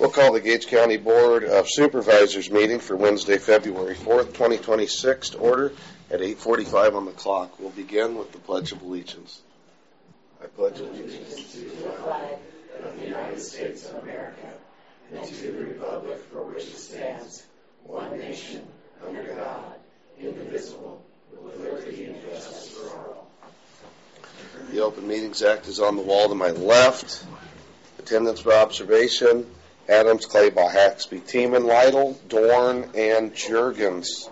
We'll call the Gage County Board of Supervisors meeting for Wednesday, February 4th, 2026 to order at 8:45 on the clock. We'll begin with the Pledge of Allegiance. I pledge allegiance to the flag of the United States of America and to the republic for which it stands, one nation, under God, indivisible, with liberty and justice for all. The Open Meetings Act is on the wall to my left. Attendance by observation: Adams, Claybaugh, Haxby, Tiemann, Lytle, Dorn, and Juergens.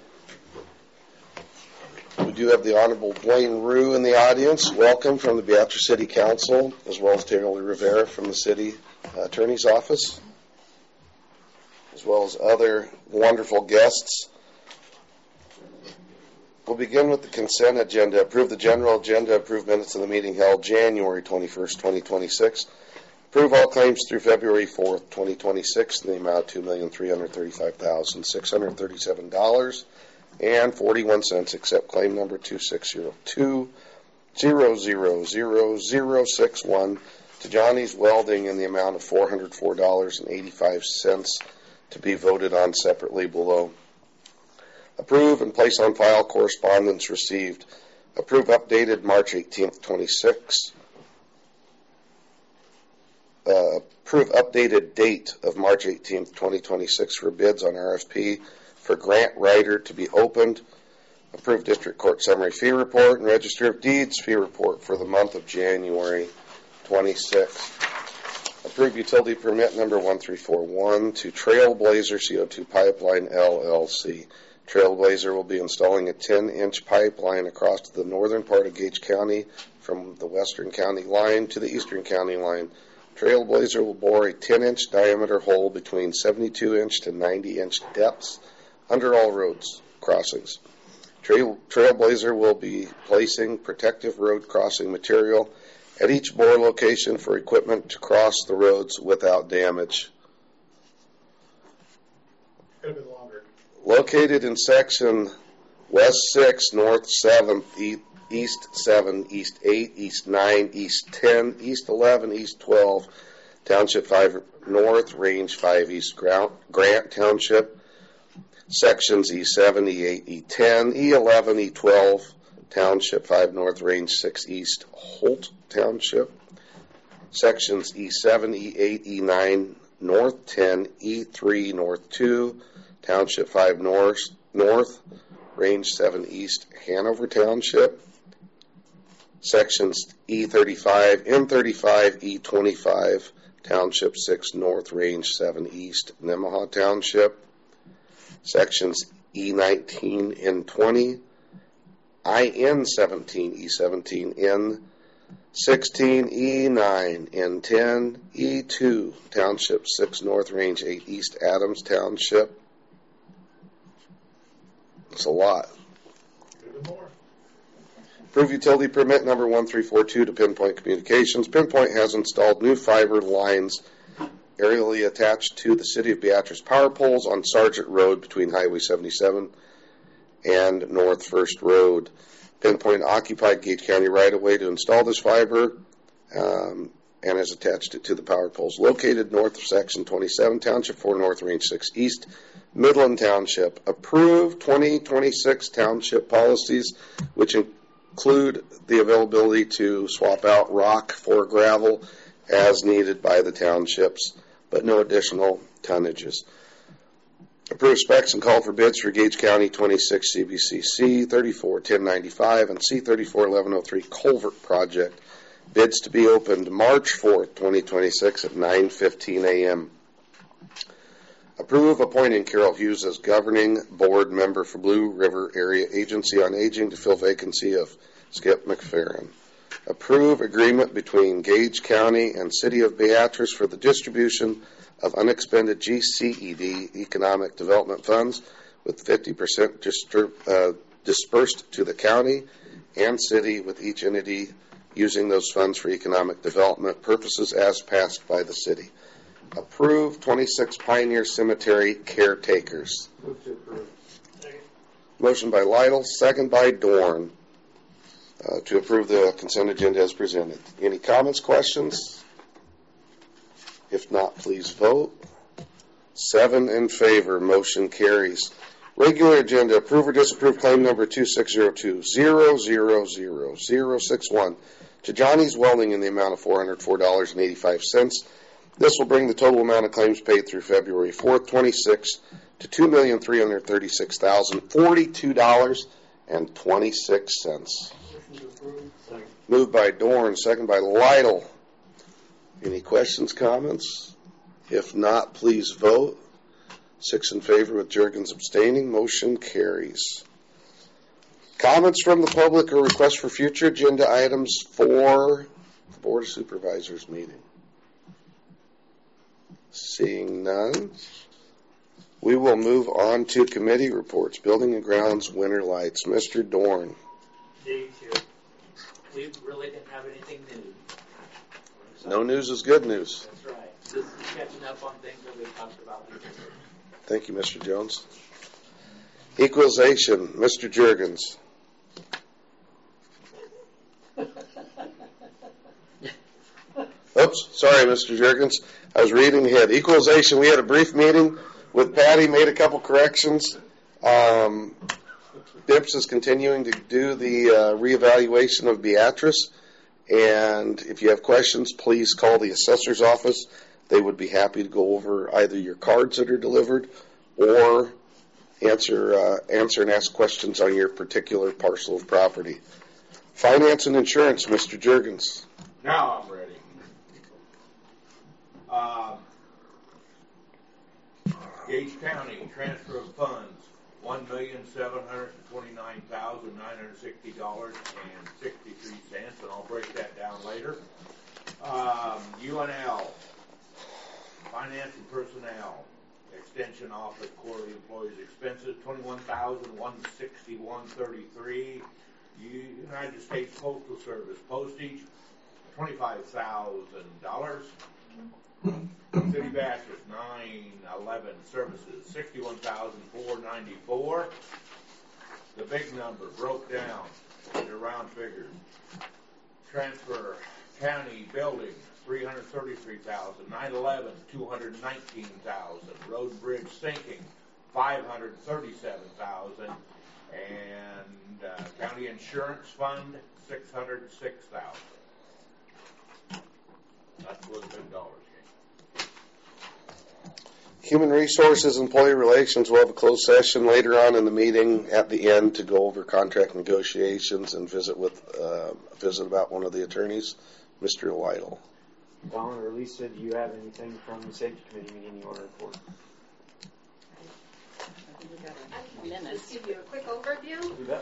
We do have the Honorable Dwayne Rue in the audience. Welcome from the Beatrice City Council, as well as Terry Rivera from the City Attorney's Office, as well as other wonderful guests. We'll begin with the consent agenda. Approve the general agenda. Approve minutes of the meeting held January 21st, 2026. Approve all claims through February 4th, 2026 in the amount of $2,335,637.41, except claim number 2602-0000061 to Johnny's Welding in the amount of $404.85 to be voted on separately below. Approve and place on file correspondence received. Approve updated March 18th, 26. Approve updated date of March 18th, 2026 for bids on RFP for grant writer to be opened. Approve District Court Summary Fee Report and Register of Deeds Fee Report for the month of January 26. Approve Utility Permit number 1341 to Trailblazer CO2 Pipeline, LLC. Trailblazer will be installing a 10-inch pipeline across the northern part of Gage County from the western county line to the eastern county line. Trailblazer will bore a 10-inch diameter hole between 72-inch to 90-inch depths under all roads crossings. Trailblazer will be placing protective road crossing material at each bore location for equipment to cross the roads without damage. Could have been longer. Located in section West 6, North 7th, East 7, East 8, East 9, East 10, East 11, East 12, Township 5 North, Range 5 East Grant Township, sections E7, E8, E10, E11, E12, Township 5 North, Range 6 East Holt Township, sections E7, E8, E9, North 10, E3 North 2, Township 5 North, Range 7 East Hanover Township, sections E35, M35, E25, Township 6 North, Range 7 East Nemaha Township, sections E19, N20, IN17, E17, N16, E9, N10, E2, Township 6 North, Range 8 East Adams Township. It's a lot. More. Approve utility permit number 1342 to Pinpoint Communications. Pinpoint has installed new fiber lines aerially attached to the City of Beatrice power poles on Sargent Road between Highway 77 and North First Road. Pinpoint occupied Gage County right-of-way to install this fiber and has attached it to the power poles. Located north of Section 27, Township 4 North, Range 6 East, Midland Township. Approved 2026 township policies, which include the availability to swap out rock for gravel as needed by the townships, but no additional tonnages. Approved specs and call for bids for Gage County 26 CBC C341095 and C341103 Culvert Project. Bids to be opened March 4th, 2026 at 9:15 a.m. Approve appointing Carol Hughes as governing board member for Blue River Area Agency on Aging to fill vacancy of Skip McFerrin. Approve agreement between Gage County and City of Beatrice for the distribution of unexpended GCED economic development funds with 50% dispersed to the county and city, with each entity using those funds for economic development purposes as passed by the city. Approve 26 Pioneer Cemetery caretakers. Move to approve. Second. Motion by Lytle, second by Dorn, to approve the consent agenda as presented. Any comments, questions? If not, please vote. 7 in favor. Motion carries. Regular agenda. Approve or disapprove claim number 2602-000-061 to Johnny's Welding in the amount of $404.85. This will bring the total amount of claims paid through February 4th, 26 to $2,336,042.26. Moved by Dorn, second by Lytle. Any questions, comments? If not, please vote. 6 in favor with Juergens abstaining. Motion carries. Comments from the public or requests for future agenda items for the Board of Supervisors meeting? Seeing none, we will move on to committee reports. Building and Grounds Winter Lights. Mr. Dorn. Dave here. We really didn't have anything new. No news is good news. That's right. This is catching up on things that we talked about before. Thank you, Mr. Jones. Equalization, Mr. Juergens. Oops, sorry, Mr. Juergens. I was reading ahead. Equalization, we had a brief meeting with Patty, made a couple corrections. BIPS is continuing to do the reevaluation of Beatrice. And if you have questions, please call the assessor's office. They would be happy to go over either your cards that are delivered or answer and ask questions on your particular parcel of property. Finance and insurance, Mr. Juergens. Now I'm ready. Gage County transfer of funds $1,729,960.63, and I'll break that down later. UNL, Finance and Personnel, Extension Office quarterly employees expenses $21,161.33. United States Postal Service postage $25,000. City Beatrice 911 services $61,494. The big number broke down into round figures. Transfer county building $333,000. 911 $219,000. Road and bridge sinking $537,000. And county insurance fund $606,000. That's where the big dollars came. Human Resources, Employee Relations will have a closed session later on in the meeting at the end to go over contract negotiations and visit about one of the attorneys, Mr. Lytle. Don or Lisa, do you have anything from the Safety Committee meeting you want to report? I can just give you a quick overview.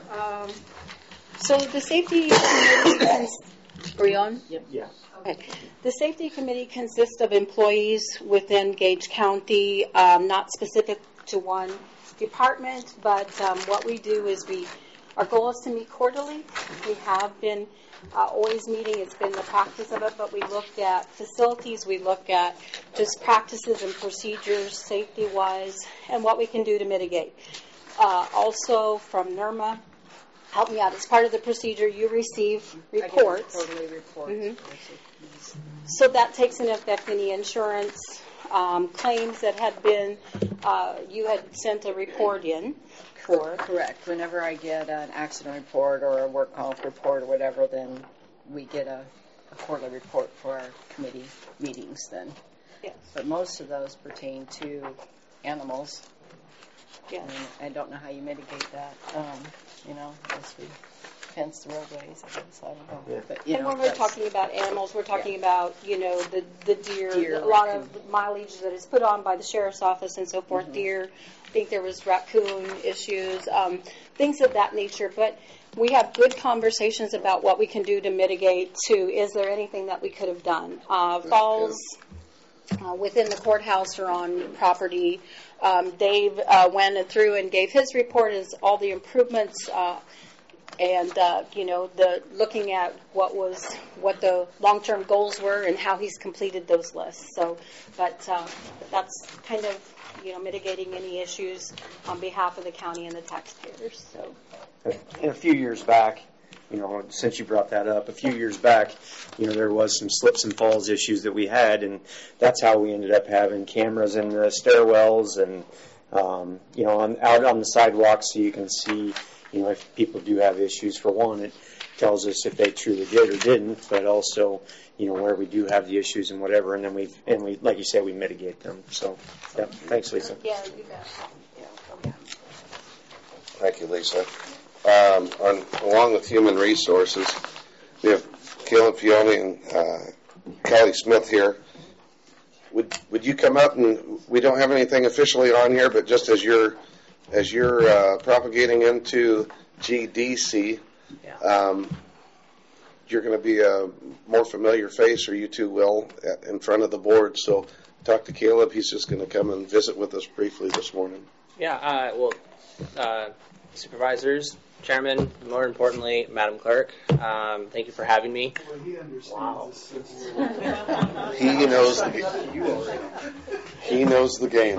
So the Safety Committee, are you on? Yep. Yeah. Okay. The Safety Committee consists of employees within Gage County, not specific to one department, but what we do is our goal is to meet quarterly. We have been always meeting. It's been the practice of it, but we looked at facilities. We look at just practices and procedures, safety-wise, and what we can do to mitigate. Also from NERMA, help me out. As part of the procedure, you receive reports. I get quarterly reports. Mm-hmm. So that takes into effect any insurance claims that had been, you had sent a report in. Correct. Whenever I get an accident report or a work comp report or whatever, then we get a quarterly report for our committee meetings then. Yes. But most of those pertain to animals. Yes. And I don't know how you mitigate that, unless we fence the roadways, I guess. I don't know. Yeah. But, And when we're talking about animals, we're talking about, the deer, a lot of mileage that is put on by the sheriff's office and so forth, deer. I think there was raccoon issues, things of that nature. But we have good conversations about what we can do to mitigate is there anything that we could have done? Falls within the courthouse or on property. Dave went through and gave his report as all the improvements and the looking at what the long-term goals were and how he's completed those lists. So, but that's kind of mitigating any issues on behalf of the county and the taxpayers. So, A few years back, since you brought that up, a few years back, there was some slips and falls issues that we had, and that's how we ended up having cameras in the stairwells and, out on the sidewalks so you can see, if people do have issues. For one, it tells us if they truly did or didn't, but also, where we do have the issues and whatever, and then we, like you said, we mitigate them. So, yeah, thanks, Lisa. Yeah, you bet. Yeah. Thank you, Lisa. Along with Human Resources, we have Caleb Fione and Kelly Smith here. Would you come up, and we don't have anything officially on here, but just as you're propagating into GDC, you're going to be a more familiar face, or you two will, in front of the board. So talk to Caleb. He's just going to come and visit with us briefly this morning. Yeah, supervisors, chairman, more importantly, Madam Clerk, thank you for having me. Well, he understands the system. He knows the game.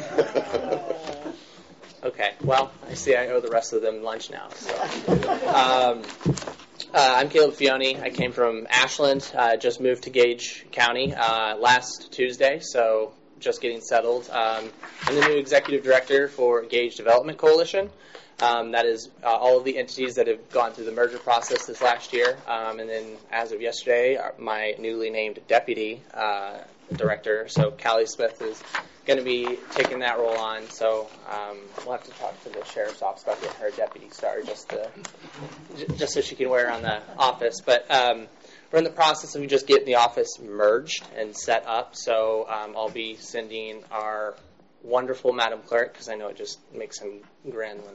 Okay, well, I see I owe the rest of them lunch now. So. I'm Caleb Fione. I came from Ashland, just moved to Gage County last Tuesday, so just getting settled. I'm the new executive director for Gage Development Coalition. That is all of the entities that have gone through the merger process this last year. And then as of yesterday, my newly named deputy director, so Callie Smith, is going to be taking that role on. So we'll have to talk to the sheriff's office about getting her deputy star just so she can wear on the office. But we're in the process of just getting the office merged and set up. So I'll be sending our wonderful Madam Clerk, because I know it just makes him grin when,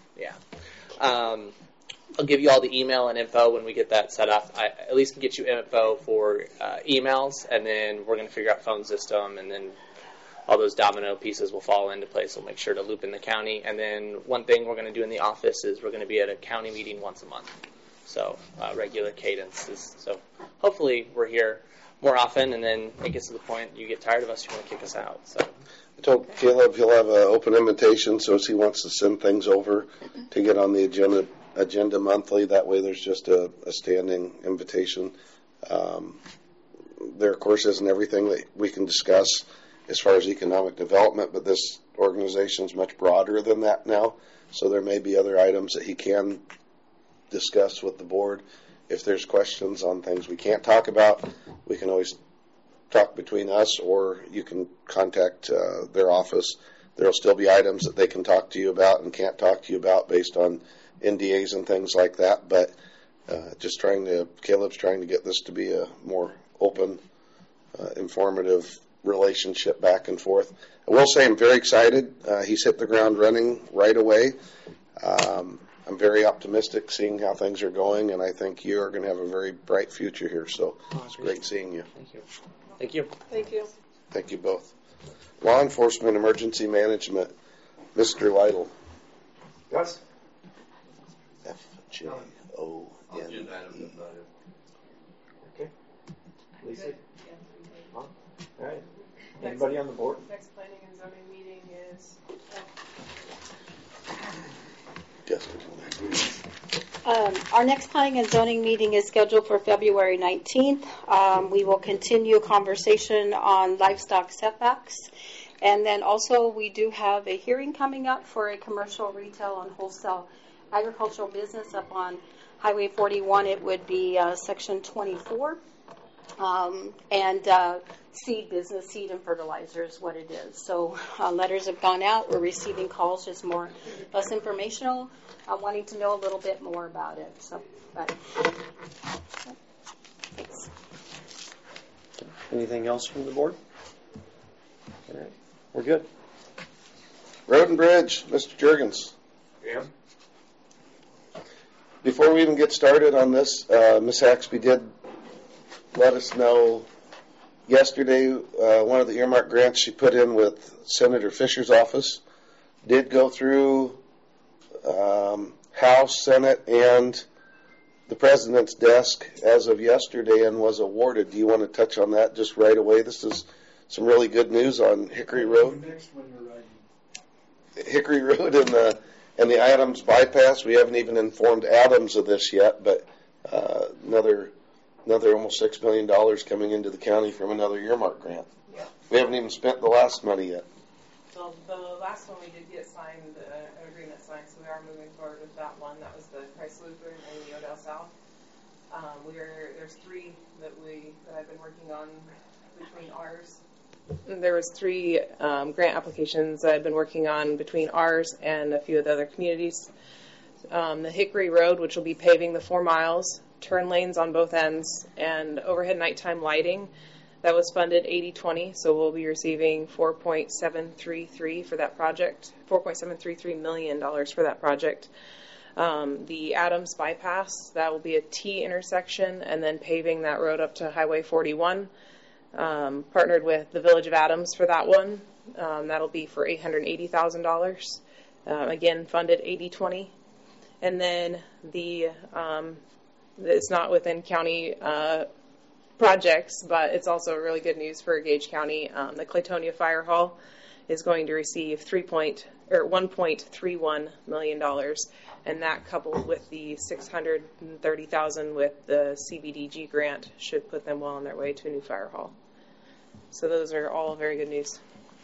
I'll give you all the email and info when we get that set up. I at least can get you info for emails, and then we're going to figure out phone system, and then all those domino pieces will fall into place. We'll make sure to loop in the county. And then one thing we're going to do in the office is we're going to be at a county meeting once a month. So regular cadences. So hopefully we're here more often, and then it gets to the point you get tired of us, you want to kick us out. So I told Caleb he'll have an open invitation, so as he wants to send things over to get on the agenda monthly, that way there's just a standing invitation. There, of course, isn't everything that we can discuss as far as economic development, but this organization is much broader than that now, so there may be other items that he can discuss with the board. If there's questions on things we can't talk about, we can always talk between us, or you can contact their office. There will still be items that they can talk to you about and can't talk to you about based on NDAs and things like that, but Caleb's trying to get this to be a more open, informative relationship back and forth. I will say I'm very excited. He's hit the ground running right away. I'm very optimistic seeing how things are going, and I think you are going to have a very bright future here, so it's great seeing you. Thank you. Thank you. Thank you. Thank you both. Law Enforcement Emergency Management, Mr. Lytle. Yes. FJON. Okay. Lisa? All right. Anybody on the board? Next planning and zoning meeting is. Our next planning and zoning meeting is scheduled for February 19th. We will continue a conversation on livestock setbacks. And then also we do have a hearing coming up for a commercial, retail, and wholesale agricultural business up on Highway 41. It would be Section 24. And seed business, seed and fertilizer is what it is. So letters have gone out. We're receiving calls, just less informational, wanting to know a little bit more about it. So, thanks. Anything else from the board? All right. We're good. Road and Bridge, Mr. Juergens. Yeah. Before we even get started on this, Ms. Haxby did let us know yesterday one of the earmark grants she put in with Senator Fisher's office did go through House, Senate, and the President's desk as of yesterday and was awarded. Do you want to touch on that just right away? This is some really good news on Hickory Road. Next when you're writing. Hickory Road And the Adams bypass, we haven't even informed Adams of this yet, but another almost $6 million coming into the county from another earmark grant. Yeah. We haven't even spent the last money yet. So the last one we did get signed, an agreement signed, so we are moving forward with that one. That was the Christ Lutheran and the Odell South. There's three that I've been working on between ours. There was three grant applications that I've been working on between ours and a few of the other communities. The Hickory Road, which will be paving the 4 miles, turn lanes on both ends, and overhead nighttime lighting. That was funded 80-20, so we'll be receiving $4.733 for that project, $4.733 million for that project. The Adams bypass, that will be a T intersection, and then paving that road up to Highway 41. Partnered with the Village of Adams for that one. That'll be for $880,000. Again, funded 80-20. And then it's not within county projects, but it's also really good news for Gage County. The Claytonia Fire Hall is going to receive $1.31 million, and that coupled with the $630,000 with the CBDG grant should put them well on their way to a new fire hall. So those are all very good news.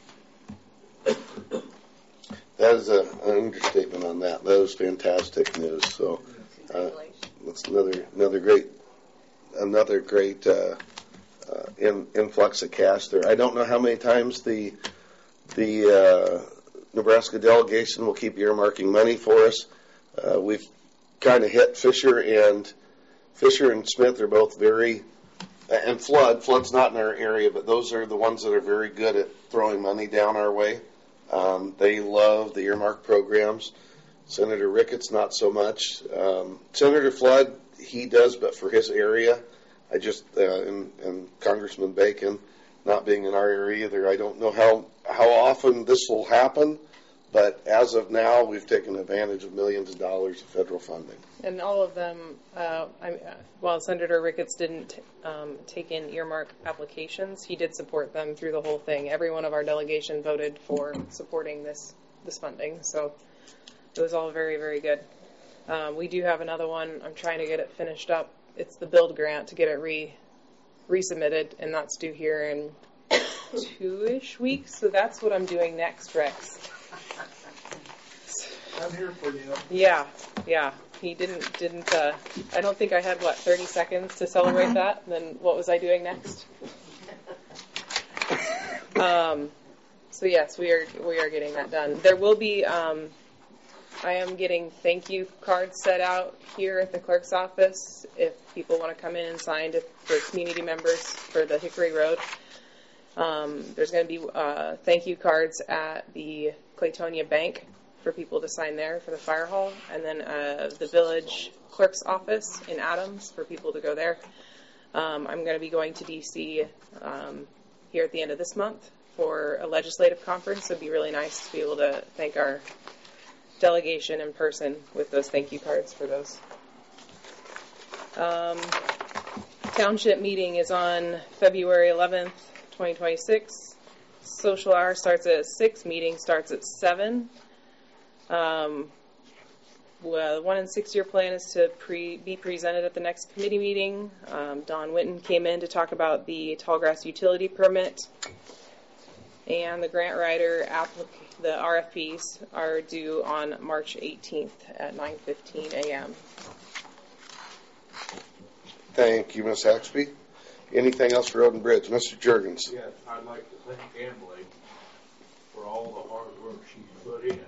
That is an understatement on that. That was fantastic news. So that's another great influx of cash there. I don't know how many times the Nebraska delegation will keep earmarking money for us. We've kind of hit Fisher and Smith are both very, and Flood's not in our area, but those are the ones that are very good at throwing money down our way. They love the earmark programs. Senator Ricketts, not so much. Senator Flood, he does, but for his area. And Congressman Bacon, not being in our area either, I don't know how often this will happen, but as of now, we've taken advantage of millions of dollars of federal funding. And all of them, while Senator Ricketts didn't take in earmark applications, he did support them through the whole thing. Every one of our delegation voted for supporting this funding, so it was all very, very good. We do have another one. I'm trying to get it finished up. It's the build grant to get it resubmitted, and that's due here in 2-ish weeks. So that's what I'm doing next, Rex. I'm here for you. Yeah. He didn't. I don't think I had 30 seconds to celebrate that. Then what was I doing next? So yes, we are getting that done. There will be. I am getting thank you cards set out here at the clerk's office if people want to come in and sign for community members for the Hickory Road. There's going to be thank you cards at the Claytonia Bank for people to sign there for the fire hall, and then the village clerk's office in Adams for people to go there. I'm going to be going to D.C. Here at the end of this month for a legislative conference. It'd be really nice to be able to thank our delegation in person with those thank you cards for those. Township meeting is on February 11th, 2026. Social hour starts at 6. Meeting starts at 7. Well, the 1 and 6 year plan is to be presented at the next committee meeting. Don Winton came in to talk about the Tallgrass utility permit, and the grant writer the RFPs are due on March 18th at 9:15 a.m. Thank you, Ms. Haxby. Anything else for Road and Bridge? Mr. Juergens. Yes, I'd like to thank Emily for all the hard work she's put in.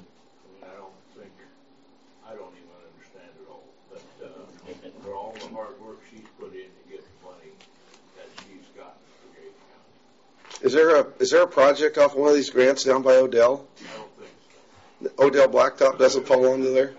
I don't even understand it all, but for all the hard work she's put in to get the money that she's gotten for Gage County. Is there a project off one of these grants down by Odell? I don't think so. Odell Blacktop doesn't fall under there?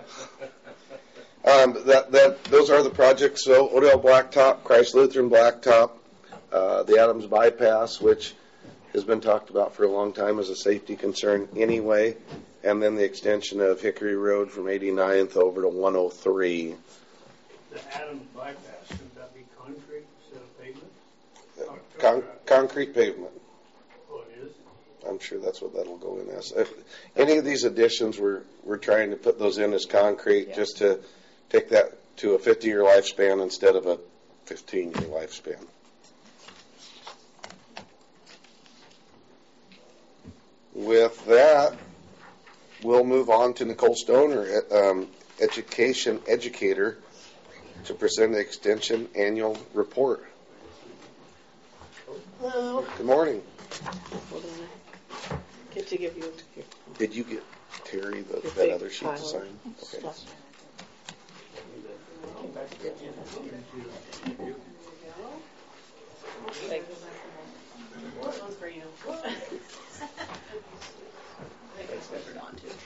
Those are the projects. So Odell Blacktop, Christ Lutheran Blacktop, the Adams Bypass, which has been talked about for a long time as a safety concern anyway, and then the extension of Hickory Road from 89th over to 103. The Adams Bypass, should that be concrete instead of pavement? Concrete pavement. Oh, it is? I'm sure that's what that'll go in as. If any of these additions, we're trying to put those in as concrete, just to take that to a 50-year lifespan instead of a 15-year lifespan. With that, we'll move on to Nicole Stoner, education educator, to present the Extension Annual Report. Hello. Good morning. Hold on. Get to give you. Did you get Terry that other sheet to sign? Okay. One's for you. Thanks for on too.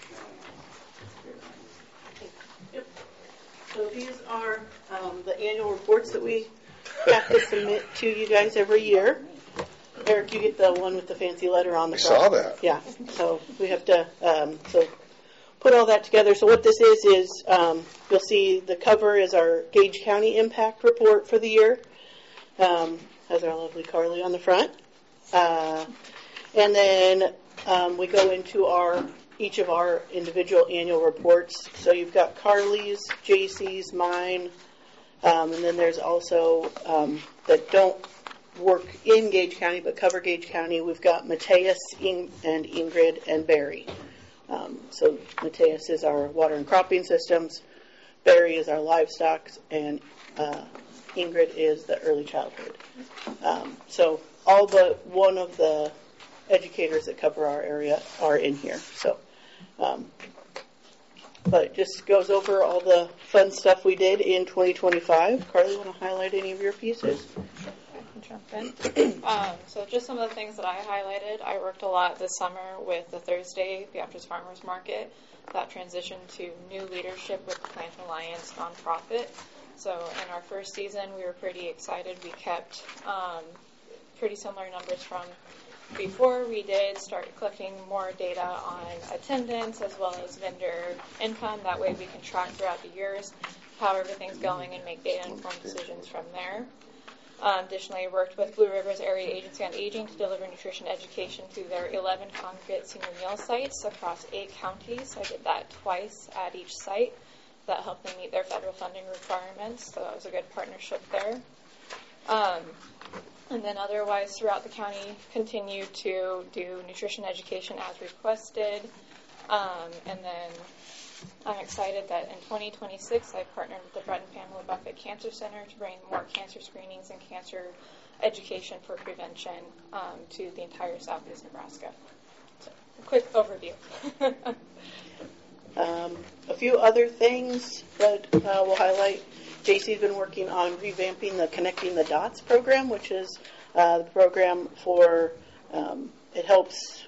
Yep. So these are the annual reports that we have to submit to you guys every year. Eric, you get the one with the fancy letter on the front. I saw that. Yeah. So we have to put all that together. So what this is you'll see the cover is our Gage County Impact Report for the year. Has our lovely Carly on the front. And then we go into each of our individual annual reports. So you've got Carly's, JC's, mine, and then there's also that don't work in Gage County but cover Gage County. We've got Mateus and Ingrid and Barry. So Mateus is our water and cropping systems, Barry is our livestock, and Ingrid is the early childhood. So all but one of the educators that cover our area are in here. So, but it just goes over all the fun stuff we did in 2025. Carly, want to highlight any of your pieces? Jump in. So just some of the things that I highlighted. I worked a lot this summer with the Thursday Beatrice Farmers Market. That transitioned to new leadership with the Plant Alliance nonprofit. So in our first season, we were pretty excited. We kept pretty similar numbers from before. We did start collecting more data on attendance as well as vendor income. That way we can track throughout the years how everything's going and make data-informed decisions from there. Additionally, I worked with Blue Rivers Area Agency on Aging to deliver nutrition education through their 11 congregate senior meal sites across 8 counties. I did that twice at each site. That helped them meet their federal funding requirements, so that was a good partnership there. And then otherwise, throughout the county, continue to do nutrition education as requested. And then I'm excited that in 2026, I partnered with the Brett and Pamela Buffett Cancer Center to bring more cancer screenings and cancer education for prevention to the entire southeast Nebraska. So, a quick overview. A few other things that we'll highlight. JC's been working on revamping the Connecting the Dots program, which is the program for, it helps,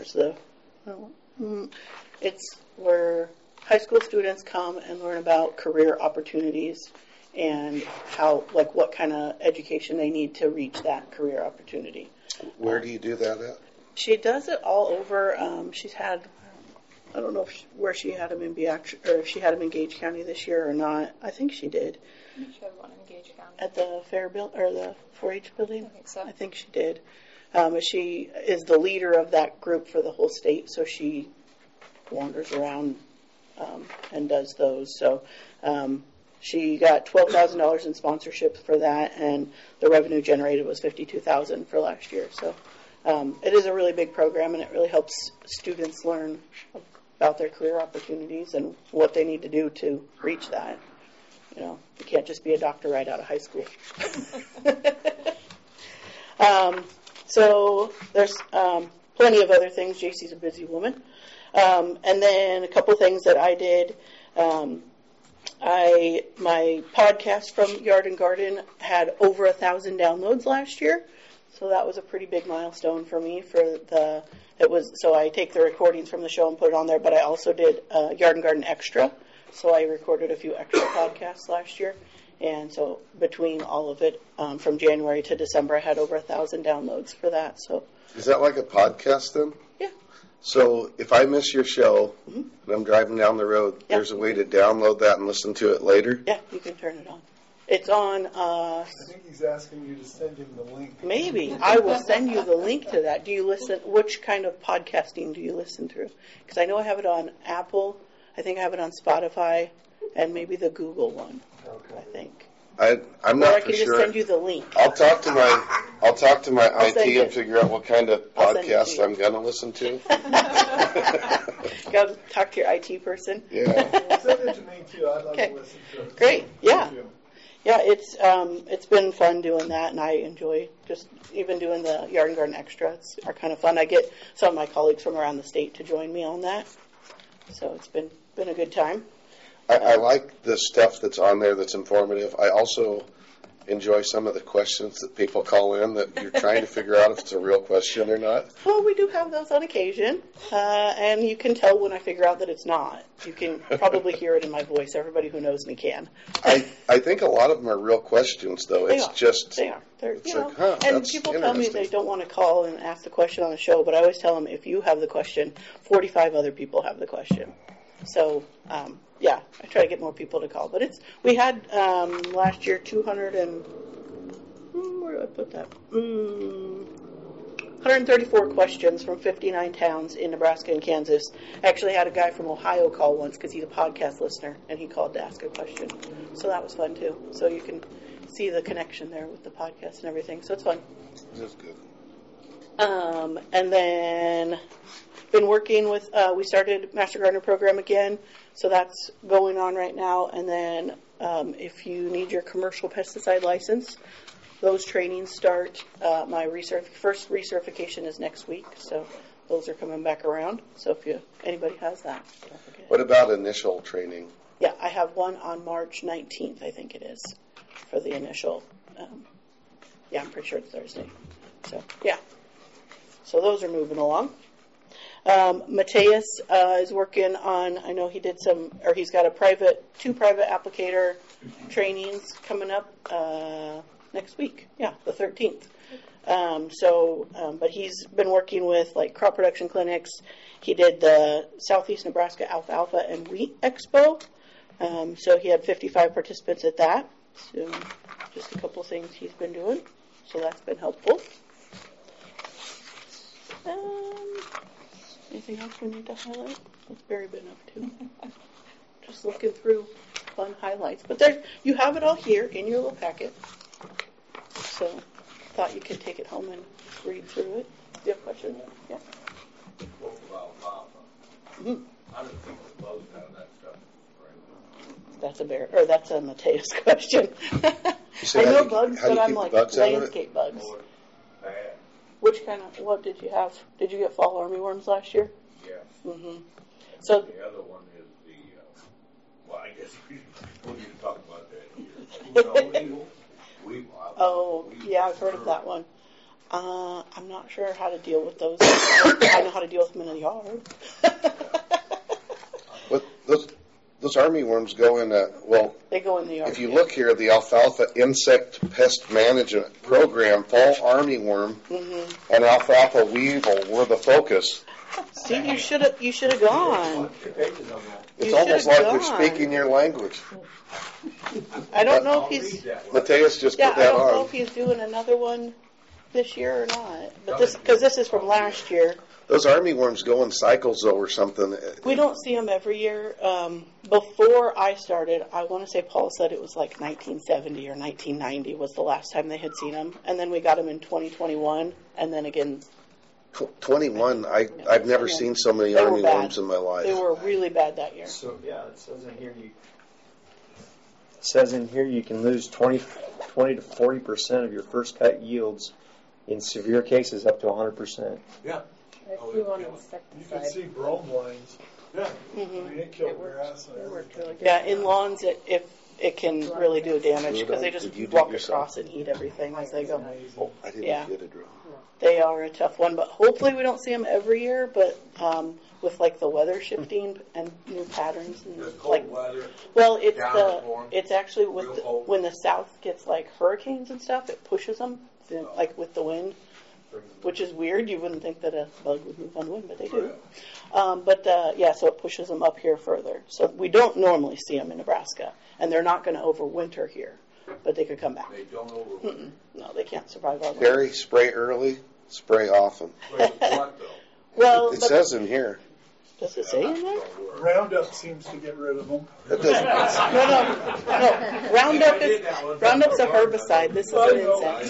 it's where high school students come and learn about career opportunities and what kind of education they need to reach that career opportunity. Where do you do that at? She does it all over. She's had, I don't know where she had them in Beatrice, or if she had them in Gage County this year or not. I think she did. She had one in Gage County. At the fair or the 4-H building? I think so. I think she did. She is the leader of that group for the whole state, so she wanders around and does those. So she got $12,000 in sponsorship for that, and the revenue generated was $52,000 for last year. So it is a really big program, and it really helps students learn about their career opportunities and what they need to do to reach that. You can't just be a doctor right out of high school. So there's plenty of other things. JC's a busy woman. And then a couple things that I did. My podcast from Yard and Garden had over 1,000 downloads last year. So that was a pretty big milestone for me. So I take the recordings from the show and put it on there, but I also did Yard and Garden Extra. So I recorded a few extra podcasts last year. And so between all of it, from January to December, I had over 1,000 downloads for that. So is that like a podcast then? Yeah. So if I miss your show and I'm driving down the road, there's a way to download that and listen to it later? Yeah, you can turn it on. It's on. I think he's asking you to send him the link. Maybe I will send you the link to that. Do you listen? Which kind of podcasting do you listen to? Because I know I have it on Apple. I think I have it on Spotify, and maybe the Google one. Okay. I think. I'm Or not I for can just sure. send you the link. I'll talk to my I'll IT send and it. figure out what kind of I'll send it to podcast you. I'm going to listen to. Go talk to your IT person. Yeah. Send it to me too. I'd like Okay. to listen to it. Great. Yeah. Thank you. Yeah, it's been fun doing that, and I enjoy just even doing the Yard and Garden Extras are kind of fun. I get some of my colleagues from around the state to join me on that, so it's been a good time. I like the stuff that's on there that's informative. I also enjoy some of the questions that people call in that you're trying to figure out if it's a real question or not. Well, we do have those on occasion, and you can tell when I figure out that it's not. You can probably hear it in my voice. Everybody who knows me can. I think a lot of them are real questions, though. They It's are. just They are. They're, it's you know, like, huh, and that's people tell me interesting. they don't want to call and ask the question on the show, but I always tell them if you have the question, 45 other people have the question. So, yeah, I try to get more people to call. But we had last year 200 and where do I put that? 134 questions from 59 towns in Nebraska and Kansas. I actually had a guy from Ohio call once because he's a podcast listener, and he called to ask a question. So that was fun, too. So you can see the connection there with the podcast and everything. So it's fun. That's good. And then been working with, we started Master Gardener program again. So that's going on right now. And then if you need your commercial pesticide license, those trainings start. My first recertification is next week, so those are coming back around. So if anybody has that, don't forget. What about initial training? Yeah, I have one on March 19th, I think it is, for the initial. Yeah, I'm pretty sure it's Thursday. So, yeah. So those are moving along. Mateus is working on, I know he did he's got two private applicator trainings coming up next week. Yeah, the 13th. But he's been working with like crop production clinics. He did the Southeast Nebraska Alfalfa and Wheat Expo. So he had 55 participants at that. So just a couple things he's been doing. So that's been helpful. Anything else we need to highlight? What's Barry been up to? Just looking through fun highlights. But you have it all here in your little packet. So thought you could take it home and read through it. Do you have questions? Yeah. Mm-hmm. I don't think the bugs out of that stuff. That's a Mateus question. I know bugs, but I'm like landscape bugs. Bad. Which kind of, what did you have? Did you get fall armyworms last year? Yes. Mm-hmm. So the other one is well, I guess we need to talk about that here. Oh, yeah, I've heard of that one. I'm not sure how to deal with those. I know how to deal with them in the yard. Those armyworms go in they go in the yard. If you look here, the Alfalfa Insect Pest Management Program, fall armyworm and alfalfa weevil were the focus. See, you should have gone. It's almost like they're speaking your language. I don't know if he's. Mateus just put that I don't on. know if he's doing another one this year or not. But because this is from last year. Those armyworms go in cycles, though, or something. We don't see them every year. Before I started, I want to say Paul said it was like 1970 or 1990 was the last time they had seen them. And then we got them in 2021, and then again. 21, I've never seen so many armyworms in my life. They were really bad that year. So, yeah, it says in here you can lose 20 to 40% of your first cut yields. In severe cases, up to 100%. Yeah. You can see brome lines. Yeah. Mm-hmm. It killed grass. Yeah, in lawns, it can really do damage because they just walk across and eat everything as they go. I didn't get it wrong. They are a tough one, but hopefully we don't see them every year. But with like the weather shifting and new patterns and like weather. Well, it's actually when the south gets like hurricanes and stuff, it pushes them like with the wind. Which is weird. You wouldn't think that a bug would move on the wind, but they do. So it pushes them up here further. So we don't normally see them in Nebraska, and they're not going to overwinter here. but they could come back. They don't overwinter. No, they can't survive our winter. Barry, spray early, spray often. What though? Well, It says in here. does it say in there? Roundup seems to get rid of them. It doesn't. No. Roundup's a herbicide. This is an insect.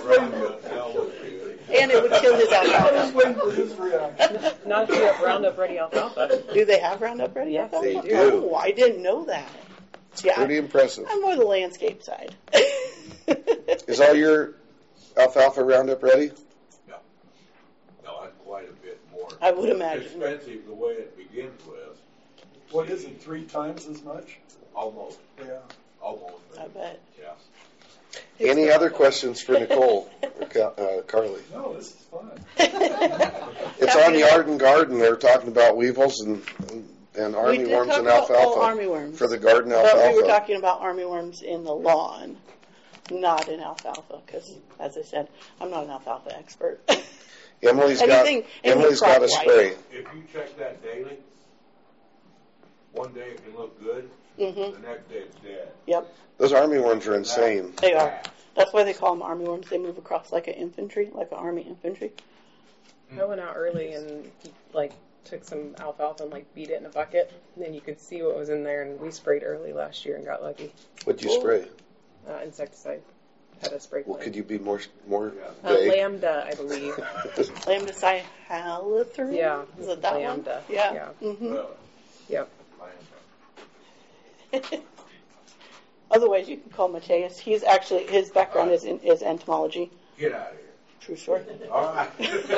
And it would kill his I was alfalfa. waiting for his reaction. Not if you have Roundup Ready alfalfa. Do they have Roundup Ready alfalfa? They do. Oh, I didn't know that. Yeah, Pretty impressive. I'm more the landscape side. Is all your alfalfa Roundup ready? No, that's quite a bit more. I would imagine. It's expensive the way it begins with. What is it, 3 times as much? Almost. Yeah. Almost. I bet. Yeah. Any other questions for Nicole or Carly? No, this is fun. It's on Yard and Garden. They're talking about weevils and armyworms and alfalfa Armyworms. for the garden But alfalfa. we were talking about armyworms in the lawn, not in alfalfa, because, as I said, I'm not an alfalfa expert. Emily's Anything got a crop-wise. spray. If you check that daily, one day it can look good, Mm-hmm. the next day it's dead. Yep, Those armyworms are insane. they are. That's why they call them armyworms. They move across like an infantry, like an army infantry. I went out early and took some alfalfa and beat it in a bucket. And then you could see what was in there, and we sprayed early last year and got lucky. What'd you spray? Insecticide. Had a spray. Well, could you be more vague? Lambda, I believe. Lambda cyhalothrin? Yeah. Is it that Lambda. one? Yeah. Yeah. Mm-hmm. Yep. Otherwise, you can call Mateus. He's actually, his background is entomology. Get out of here. True story. All right.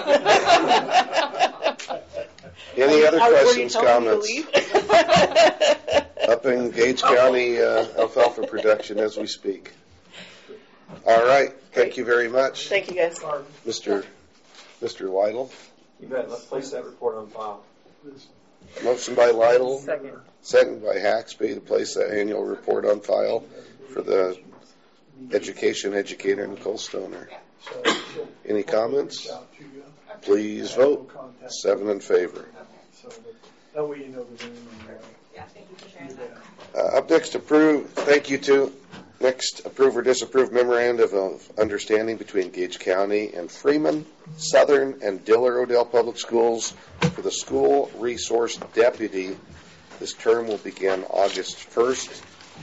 Any other Were you questions, telling me to comments? leave? Up in Gage County alfalfa production as we speak. All right. Thank you very much. Thank you, guys. Mr. Lytle. You bet. Let's place that report on file. Motion by Lytle. Second. Second by Haxby to place that annual report on file for the education educator Nicole Stoner. Any comments? Please vote. 7 in favor. So that way you know the name. Up next, next, approve or disapprove memorandum of understanding between Gage County and Freeman, Southern, and Diller Odell Public Schools for the school resource deputy. This term will begin August 1st,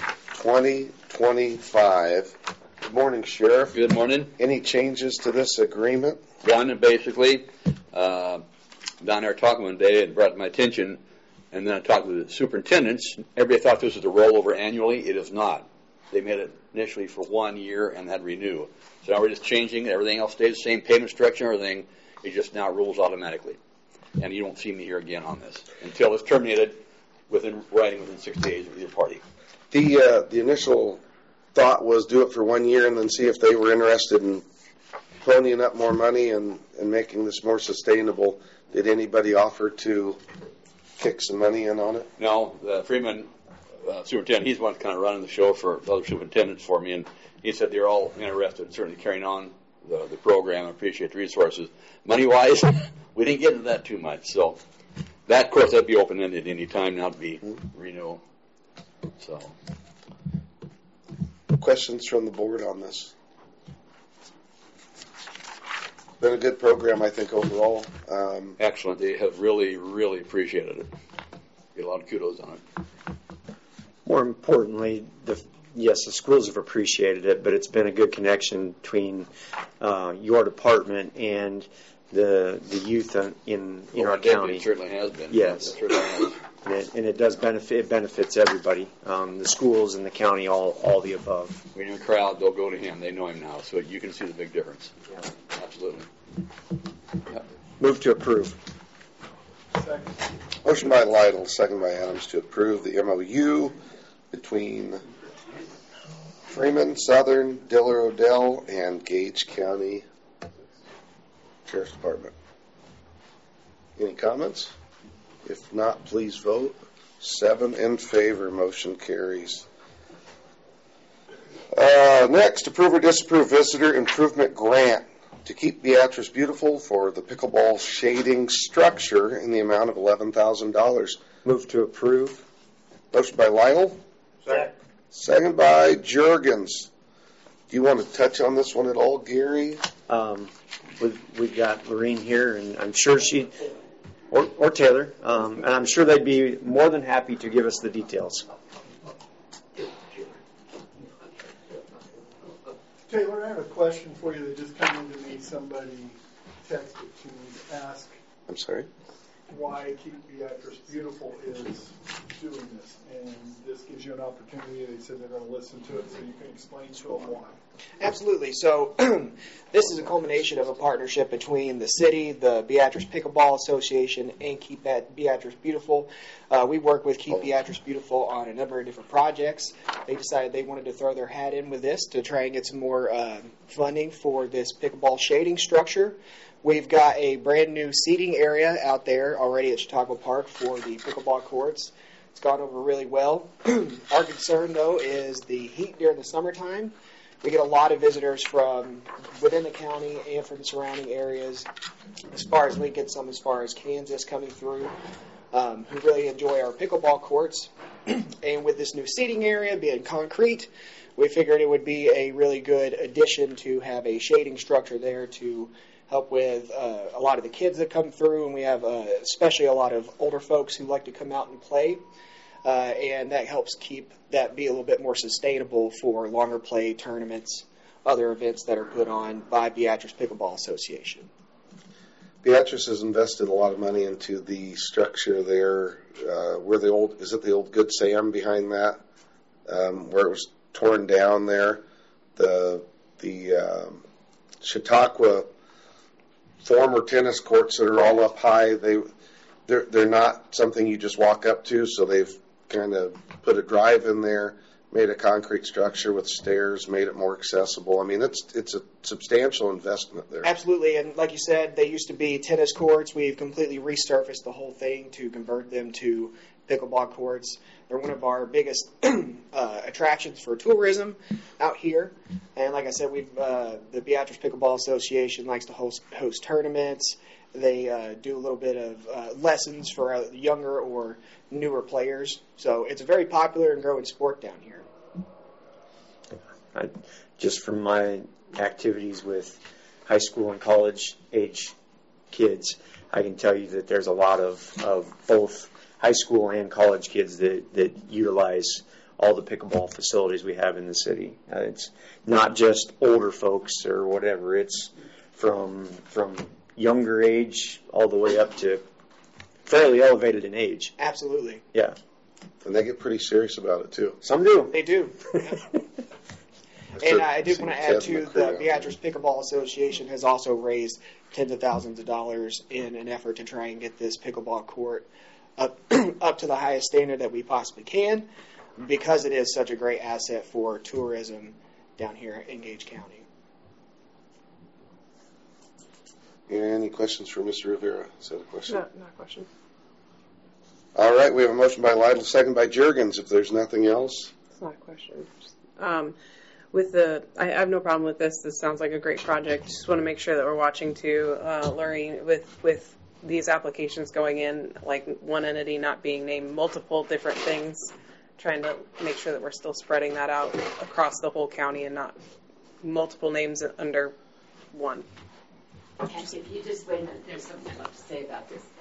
2025. Good morning, Sheriff. Good morning. Any changes to this agreement? One, basically, down there talking one day, it brought to my attention, and then I talked with the superintendents. Everybody thought this was a rollover annually. It is not. They made it initially for 1 year and then renew. So now we're just changing. Everything else stays the same, payment structure and everything. It just now rules automatically. And you won't see me here again on this until it's terminated within 6 days of either party. The initial thought was do it for 1 year and then see if they were interested in ponying up more money and making this more sustainable. Did anybody offer to kick some money in on it? No, the Freeman superintendent, he's the one kind of running the show for other superintendents for me, and he said they're all interested in certainly carrying on the program. I appreciate the resources. Money-wise, we didn't get into that too much. So that, of course, that'd be open-ended any time now to be renewal. So, questions from the board on this? Been a good program, I think, overall. Excellent. They have really, really appreciated it. Get a lot of kudos on it. More importantly, the schools have appreciated it, but it's been a good connection between your department and the youth in our county. It certainly has been. Yes. It certainly has. And it does benefit. It benefits everybody, the schools and the county, all the above. When you're in a crowd, they'll go to him. They know him now, so you can see the big difference. Yeah. Absolutely. Yeah. Move to approve. Second. Motion by Lytle, second by Adams to approve the MOU between Freeman, Southern, Diller Odell, and Gage County Sheriff's Department. Any comments? If not, please vote. 7 in favor. Motion carries. Next, approve or disapprove visitor improvement grant to keep Beatrice beautiful for the pickleball shading structure in the amount of $11,000. Move to approve. Motion by Lytle. Second. Second by Juergens. Do you want to touch on this one at all, Gary? We've got Lorene here, and I'm sure or Taylor, and I'm sure they'd be more than happy to give us the details. Taylor, I have a question for you that just came into me. Somebody texted to me to ask. I'm sorry? Why Keep Beatrice Beautiful is doing this. And this gives you an opportunity. They said they're going to listen to it, so you can explain to them why. Absolutely. So this is a culmination of a partnership between the city, the Beatrice Pickleball Association, and Keep Beatrice Beautiful. We work with Keep Beatrice Beautiful on a number of different projects. They decided they wanted to throw their hat in with this to try and get some more funding for this pickleball shading structure. We've got a brand new seating area out there already at Chautauqua Park for the pickleball courts. It's gone over really well. Our concern, though, is the heat during the summertime. We get a lot of visitors from within the county and from the surrounding areas, as far as Lincoln, some as far as Kansas coming through, who really enjoy our pickleball courts. And with this new seating area being concrete, we figured it would be a really good addition to have a shading structure there to help with a lot of the kids that come through, and we have especially a lot of older folks who like to come out and play, and that helps keep that be a little bit more sustainable for longer play tournaments, other events that are put on by Beatrice Pickleball Association. Beatrice has invested a lot of money into the structure there, where is it the old Good Sam behind that, where it was torn down there, the Chautauqua former tennis courts that are all up high. They're not something you just walk up to, so they've kind of put a drive in there, made a concrete structure with stairs, made it more accessible. I mean, it's a substantial investment there. Absolutely, and like you said, they used to be tennis courts. We've completely resurfaced the whole thing to convert them to pickleball courts. They're one of our biggest attractions for tourism out here. And like I said, the Beatrice Pickleball Association likes to host tournaments. They do a little bit of lessons for younger or newer players. So it's a very popular and growing sport down here. Just from my activities with high school and college age kids, I can tell you that there's a lot of both high school and college kids that utilize all the pickleball facilities we have in the city. It's not just older folks or whatever. It's from younger age all the way up to fairly elevated in age. Absolutely. Yeah. And they get pretty serious about it, too. Some do. They do. And I did want to add, too, the Beatrice Pickleball Association has also raised tens of thousands of dollars in an effort to try and get this pickleball court up to the highest standard that we possibly can, because it is such a great asset for tourism down here in Gage County. Any questions for Mr. Rivera? Is that a question? No, not a question. All right, we have a motion by Lytle, second by Juergens. If there's nothing else. It's not a question. I have no problem with this. This sounds like a great project. Just want to make sure that we're watching too, Lorraine, with these applications going in, like one entity not being named, multiple different things, trying to make sure that we're still spreading that out across the whole county and not multiple names under one. And if you just wait a minute, there's something I'd like to say about this.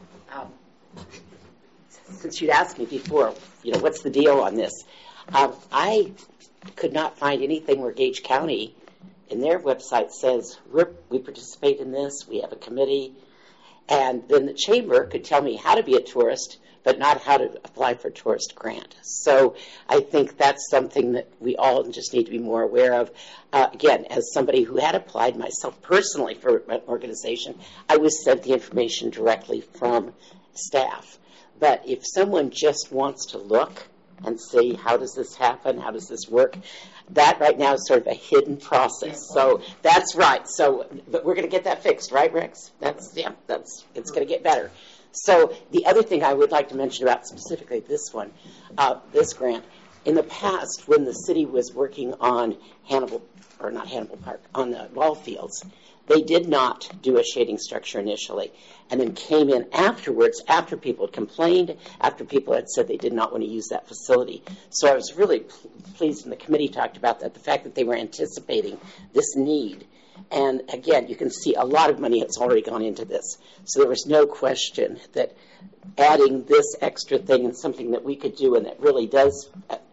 Since you'd asked me before, what's the deal on this? I could not find anything where Gage County, in their website, says we participate in this, we have a committee, and then the chamber could tell me how to be a tourist, but not how to apply for a tourist grant. So I think that's something that we all just need to be more aware of. Again, as somebody who had applied myself personally for an organization, I was sent the information directly from staff. But if someone just wants to look and see how does this happen, how does this work, that right now is sort of a hidden process. So that's right. So, but we're going to get that fixed, right, Rex? It's going to get better. So the other thing I would like to mention about specifically this one, this grant, in the past when the city was working on on the ball fields, They did not do a shading structure initially, and then came in afterwards, after people had complained, after people had said they did not want to use that facility. So I was really pleased, and the committee talked about that, the fact that they were anticipating this need. And again, you can see a lot of money has already gone into this. So there was no question that adding this extra thing and something that we could do, and that really does,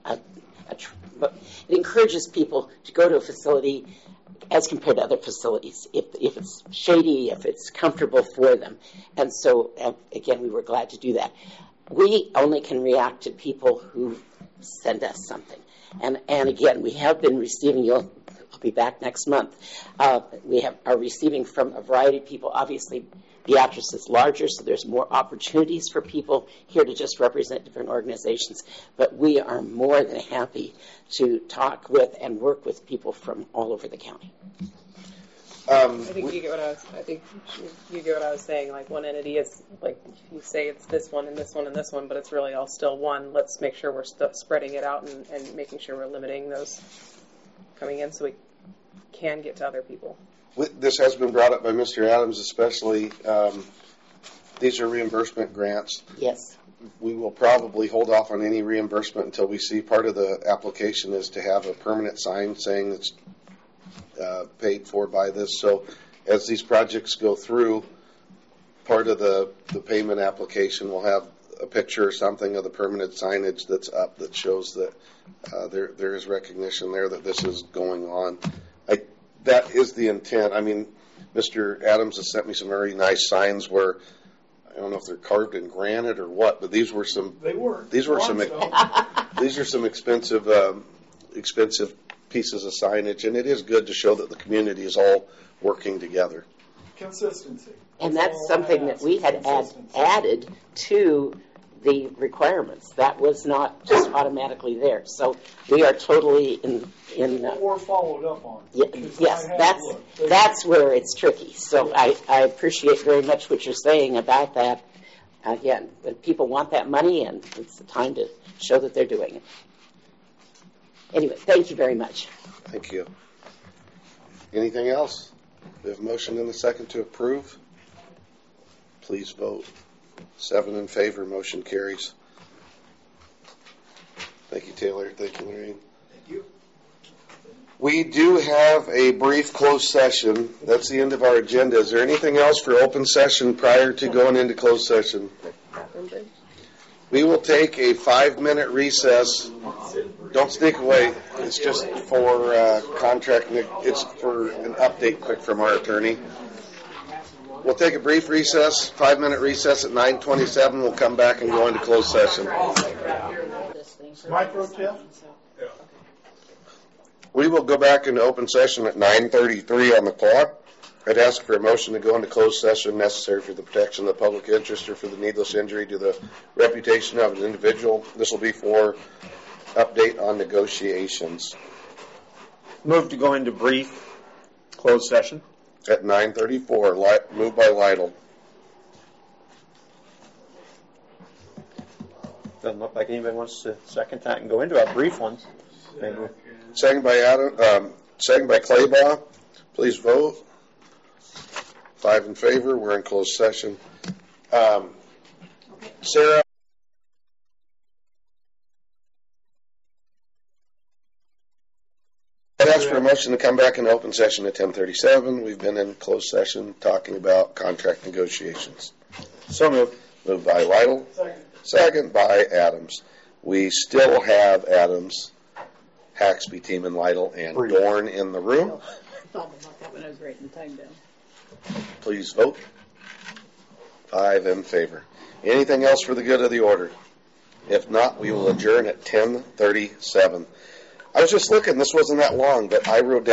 it encourages people to go to a facility as compared to other facilities, if it's shady, if it's comfortable for them. And so, again, we were glad to do that. We only can react to people who send us something. And again, we have been receiving, I'll be back next month, we are receiving from a variety of people. Obviously, Beatrice is larger, so there's more opportunities for people here to just represent different organizations. But we are more than happy to talk with and work with people from all over the county. I think you get what I was saying. Like, one entity is, like, you say it's this one and this one and this one, but it's really all still one. Let's make sure we're spreading it out and making sure we're limiting those coming in so we can get to other people. This has been brought up by Mr. Adams, especially. These are reimbursement grants. Yes. We will probably hold off on any reimbursement until we see part of the application is to have a permanent sign saying it's paid for by this. So as these projects go through, part of the payment application will have a picture or something of the permanent signage that's up that shows that there is recognition there that this is going on. That is the intent. I mean, Mr. Adams has sent me some very nice signs where, I don't know if they're carved in granite or what, but these were some. They were. These are some expensive pieces of signage, and it is good to show that the community is all working together. Consistency. And that's something that we had added to the requirements. That was not just automatically there. So we are totally in or followed up on. Yes, that's where it's tricky. So I appreciate very much what you're saying about that. Again, when people want that money, and it's the time to show that they're doing it. Anyway, thank you very much. Thank you. Anything else? We have a motion and a second to approve. Please vote. 7 in favor. Motion carries. Thank you, Taylor. Thank you, Lorraine. Thank you. We do have a brief closed session. That's the end of our agenda. Is there anything else for open session prior to going into closed session? We will take a 5-minute recess. Don't sneak away. It's just for contract. It's for an update quick from our attorney. We'll take a brief recess, 5-minute recess at 9:27. We'll come back and go into closed session. Micro tip? We will go back into open session at 9:33 on the clock. I'd ask for a motion to go into closed session necessary for the protection of the public interest or for the needless injury to the reputation of an individual. This will be for update on negotiations. Move to go into brief closed session. At 9:34, moved by Lytle. Doesn't look like anybody wants to second that and go into a brief one. Second by second by Claybaugh. Please vote. 5 in favor. We're in closed session. Sarah. I'd ask for a motion to come back in open session at 10:37. We've been in closed session talking about contract negotiations. So moved. Moved by Lytle. Second by Adams. We still have Adams, Haxby, Team, and Lytle, and Dorn in the room. Thought about that when I was writing the time down. Please vote. 5 in favor. Anything else for the good of the order? If not, we will adjourn at 10:37. I was just looking, this wasn't that long, but I wrote down